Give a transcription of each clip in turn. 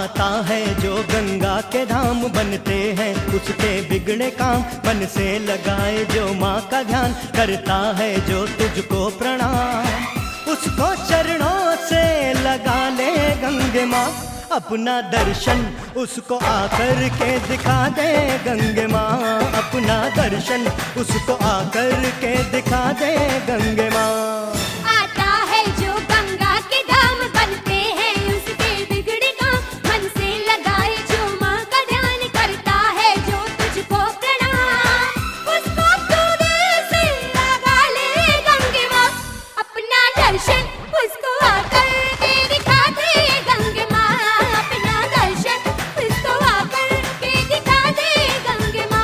आता है जो गंगा के धाम बनते हैं उसके बिगड़े काम, मन से लगाए जो माँ का ध्यान, करता है जो तुझको प्रणाम, उसको चरणों से लगा ले गंगे माँ अपना दर्शन, उसको आकर के दिखा दे गंगे माँ अपना दर्शन, उसको आकर के दिखा दे गंगे माँ। आता है जो गंगा के धाम बनते हैं उसके बिगड़े काम, मन से लगाए जो माँ का ध्यान, करता है जो तुझको प्रणाम, उसको तू दिल से लगा ले गंगे माँ अपना दर्शन, उसको आकर के दिखा दे गंगे माँ अपना दर्शन, उसको आकर के दिखा दे गंगे माँ।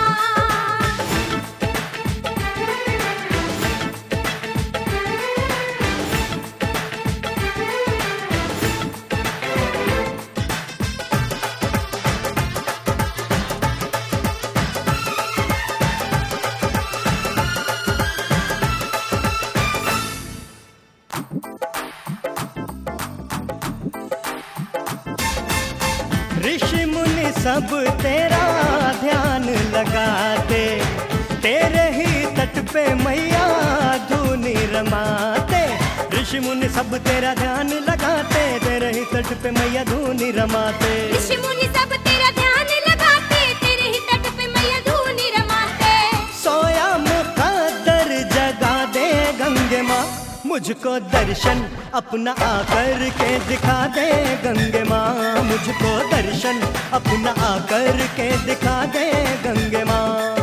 ऋषि मुनि सब तेरा ध्यान लगाते, तेरे ही तट पे मैया धूनी रमाते, ऋषि मुनि सब तेरा ध्यान लगाते, तेरे ही तट पे मैया धूनी रमाते, ऋषि मुनि सब तेरा ध्यान लगाते, तेरे ही तट पे मैया धूनी रमाते, सोया मुकद्दर जगा दे गंगे माँ मुझको दर्शन अपना आकर के दिखा दे गंगे माँ, मुझको दर्शन अपना आकर के दिखा दे गंगे माँ।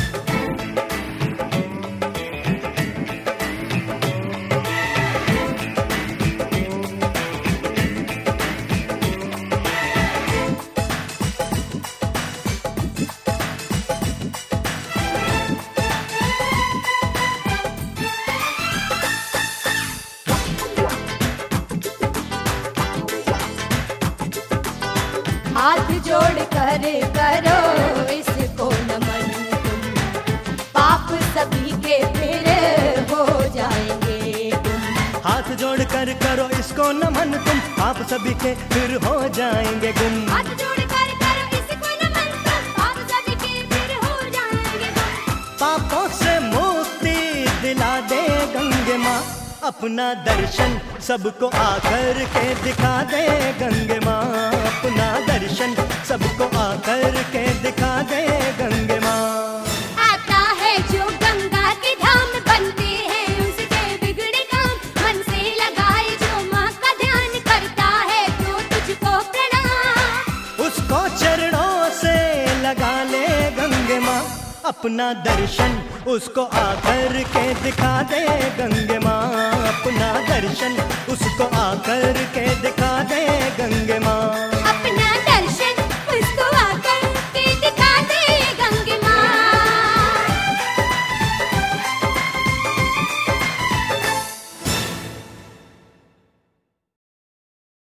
हाथ जोड़ कर करो इसको नमन तुम, पाप सभी के फिर हो जाएंगे गुम, हाथ जोड़ कर करो इसको नमन तुम, पाप सभी के फिर हो जाएंगे गुम, हाथ जोड़ कर करो इसको नमन तुम, पाप सभी के फिर हो जाएंगे गुम, पापों से मुक्ति दिला दे गंगे माँ अपना दर्शन सबको आकर के दिखा दे गंगे माँ अपना दर्शन सबको आकर के दिखा दे गंगे माँ। आता है जो गंगा के धाम बनते हैं उसके बिगड़े काम, मन से लगाए जो माँ का ध्यान, करता है जो तुझको प्रणाम, उसको चरणों से लगा ले गंगे माँ अपना दर्शन, उसको आकर के दिखा दे गंगे माँ अपना दर्शन, उसको आकर के दिखा दे